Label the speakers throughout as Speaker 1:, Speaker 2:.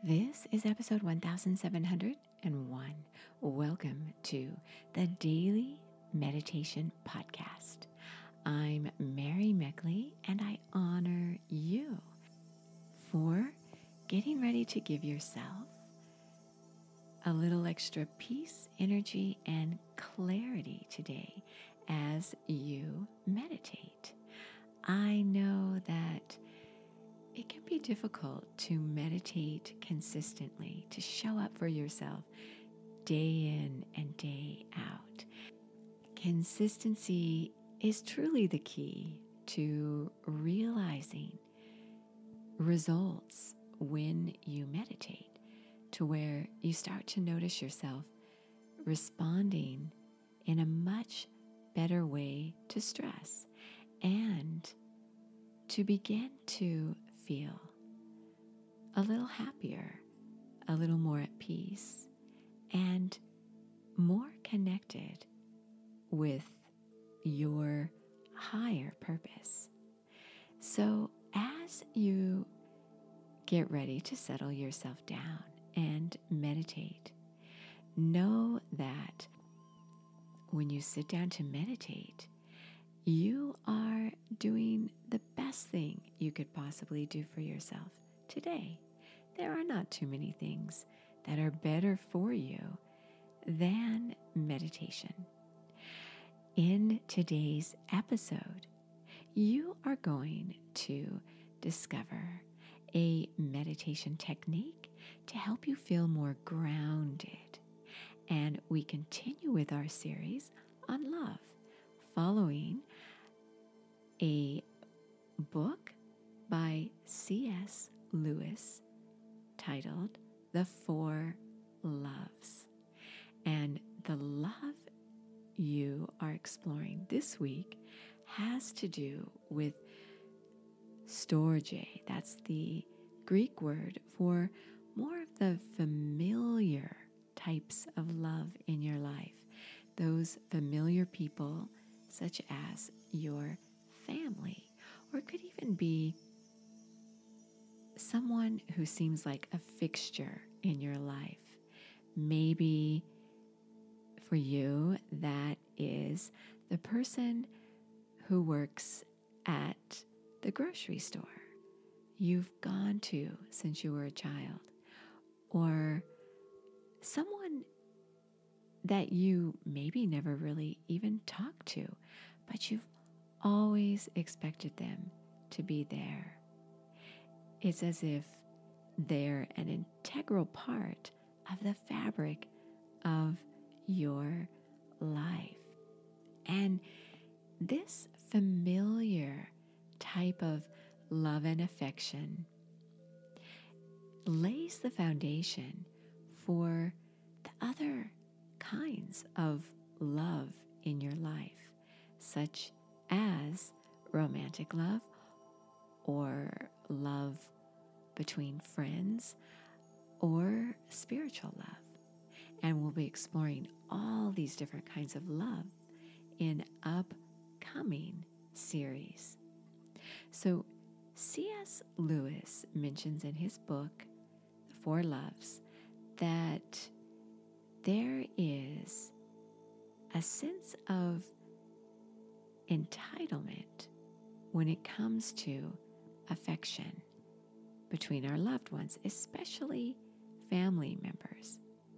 Speaker 1: This is episode 1701. Welcome to the Daily Meditation Podcast. I'm Mary Meckley, and I honor you for getting ready to give yourself a little extra peace, energy, and clarity today as you meditate. I know that it can be difficult to meditate consistently, to show up for yourself day in and day out. Consistency is truly the key to realizing results when you meditate, to where you start to notice yourself responding in a much better way to stress and to begin to feel a little happier, a little more at peace, and more connected with your higher purpose. So as you get ready to settle yourself down and meditate, know that when you sit down to meditate, you are doing the best thing you could possibly do for yourself today. There are not too many things that are better for you than meditation. In today's episode, you are going to discover a meditation technique to help you feel more grounded. And we continue with our series on love, following a book by C.S. Lewis titled The Four Loves. And the love you are exploring this week has to do with storge. That's the Greek word for more of the familiar types of love in your life. Those familiar people such as your family, or it could even be someone who seems like a fixture in your life. Maybe for you, that is the person who works at the grocery store you've gone to since you were a child, or someone that you maybe never really even talked to, but you've always expected them to be there. It's as if they're an integral part of the fabric of your life. And this familiar type of love and affection lays the foundation for the other kinds of love in your life, such as romantic love or love between friends or spiritual love. And we'll be exploring all these different kinds of love in upcoming series. So C.S. Lewis mentions in his book, The Four Loves, that there is a sense of entitlement when it comes to affection between our loved ones, especially family members.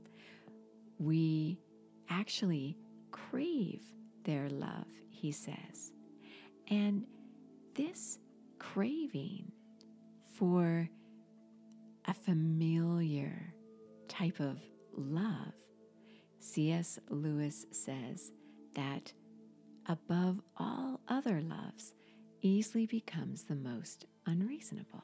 Speaker 1: We actually crave their love, he says. And this craving for a familiar type of love, C.S. Lewis says that above all other loves, easily becomes the most unreasonable.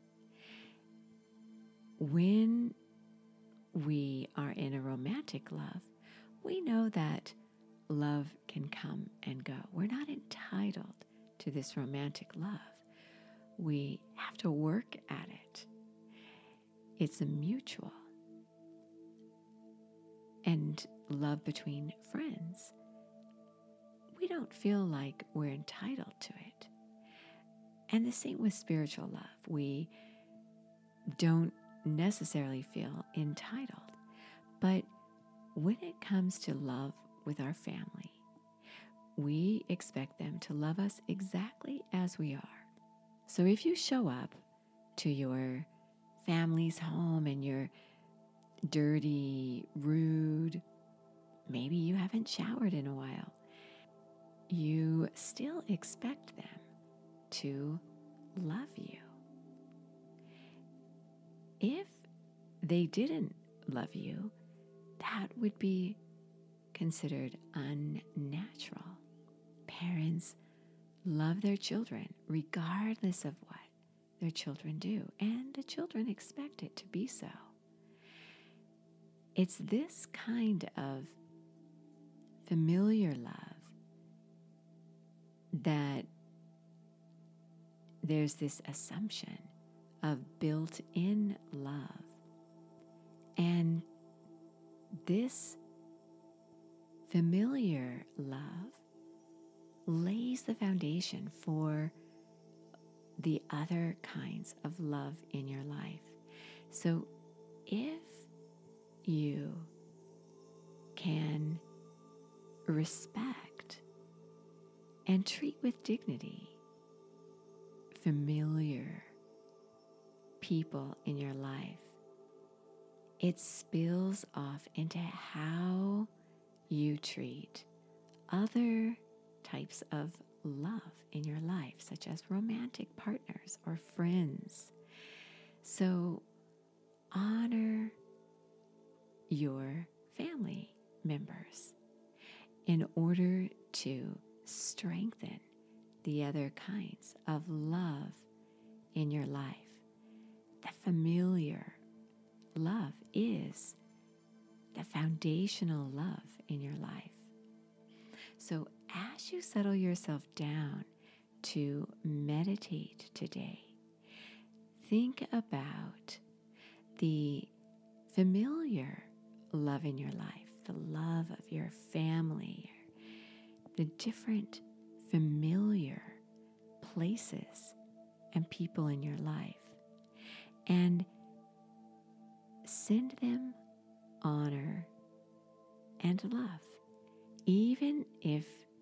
Speaker 1: When we are in a romantic love, we know that love can come and go. We're not entitled to this romantic love. We have to work at it. It's a mutual. And love between friends, we don't feel like we're entitled to it. And the same with spiritual love. We don't necessarily feel entitled. But when it comes to love with our family, we expect them to love us exactly as we are. So if you show up to your family's home and you're dirty, rude, maybe you haven't showered in a while, you still expect them to love you. If they didn't love you, that would be considered unnatural. Parents love their children regardless of what their children do, and the children expect it to be so. It's this kind of familiar love that there's this assumption of built-in love. And this familiar love lays the foundation for the other kinds of love in your life. So if you can respect and treat with dignity familiar people in your life, it spills off into how you treat other types of love in your life, such as romantic partners or friends. So honor your family members in order to strengthen the other kinds of love in your life. The familiar love is the foundational love in your life. So as you settle yourself down to meditate today, think about the familiar love in your life, the love of your family, the different familiar places and people in your life, and send them honor and love. Even if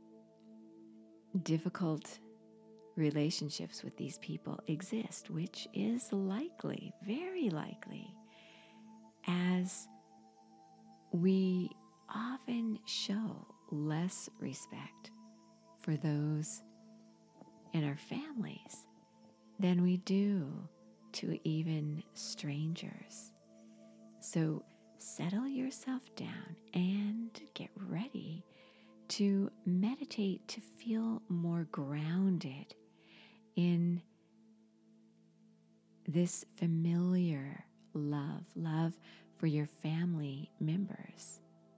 Speaker 1: difficult relationships with these people exist, which is likely, very likely, as we often show less respect for those in our families than we do to even strangers. So settle yourself down and get ready to meditate, to feel more grounded in this familiar love for your family members.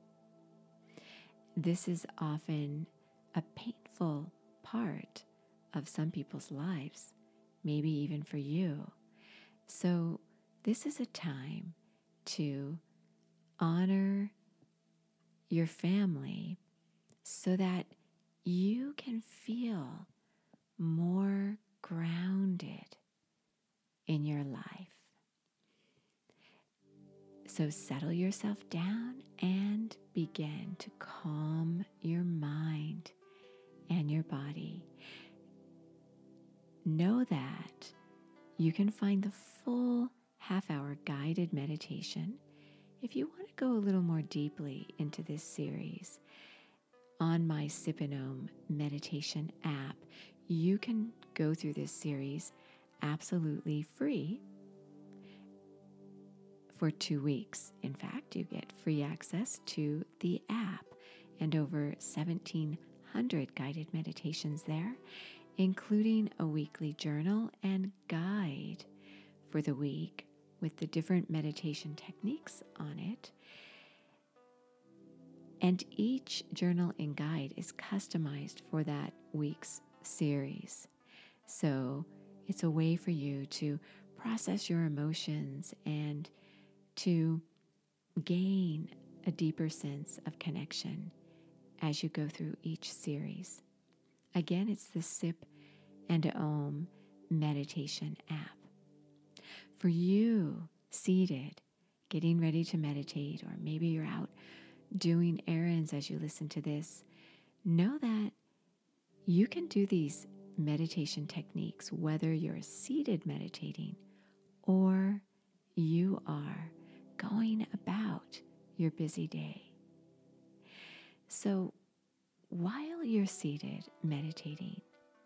Speaker 1: This is often a painful part of some people's lives, maybe even for you. So this is a time to honor your family so that you can feel more grounded in your life. So settle yourself down and begin to calm your mind and your body. Know that you can find the full half-hour guided meditation if you want to go a little more deeply into this series. On my Sip and Om meditation app, you can go through this series absolutely free for 2 weeks. In fact, you get free access to the app and over 1,700 guided meditations there, including a weekly journal and guide for the week with the different meditation techniques on it. And each journal and guide is customized for that week's series. So it's a way for you to process your emotions and to gain a deeper sense of connection as you go through each series. Again, it's the Sip and Om meditation app. For you seated, getting ready to meditate, or maybe you're out doing errands as you listen to this, know that you can do these meditation techniques whether you're seated meditating or you are going about your busy day. So while you're seated meditating,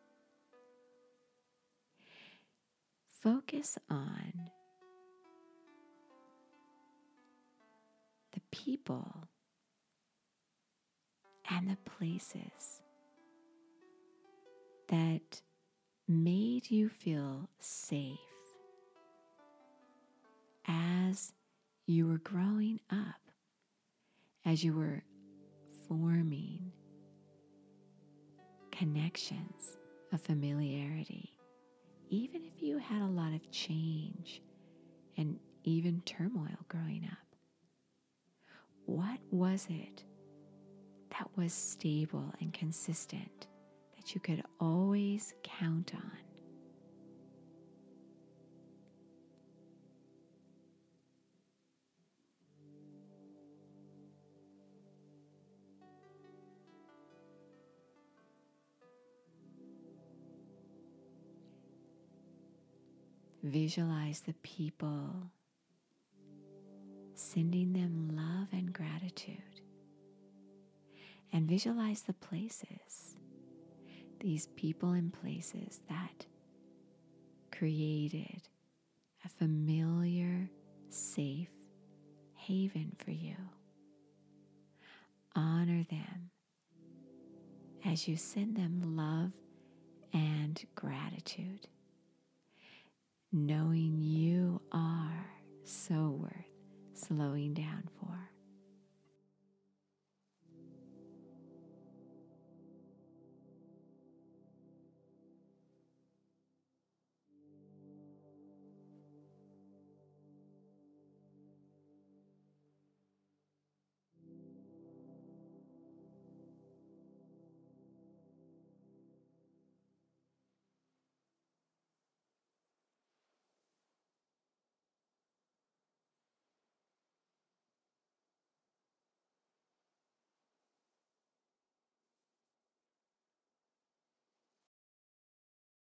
Speaker 1: focus on the people and the places that made you feel safe as you were growing up, as you were forming connections of familiarity, even if you had a lot of change and even turmoil growing up. What was it that was stable and consistent that you could always count on? Visualize the people, sending them love and gratitude. And visualize the places, these people and places that created a familiar, safe haven for you. Honor them as you send them love and gratitude, knowing you are so worth slowing down for.